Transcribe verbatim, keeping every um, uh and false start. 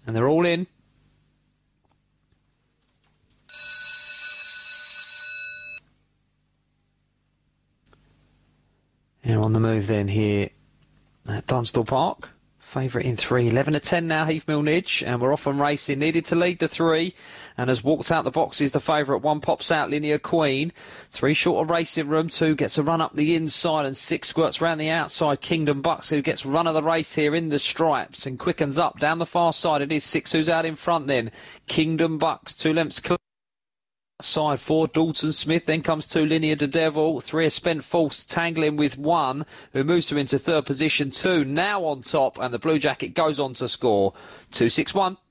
And they're all in. And on the move then here at Dunstall Park. Favourite in three. eleven to ten now, Heath Milnidge. And we're off and racing. Needed to lead the three. And has walked out the boxes, the favourite. One pops out, Linear Queen. Three short of racing room. Two gets a run up the inside. And six squirts round the outside. Kingdom Bucks, who gets run of the race here in the stripes. And quickens up down the far side. It is six who's out in front then. Kingdom Bucks, two lengths clear. Side four, Dalton Smith, then comes two, Linear to Devil, three are Spent False, tangling with one, who moves him into third position, two now on top, and the Blue Jacket goes on to score two six one.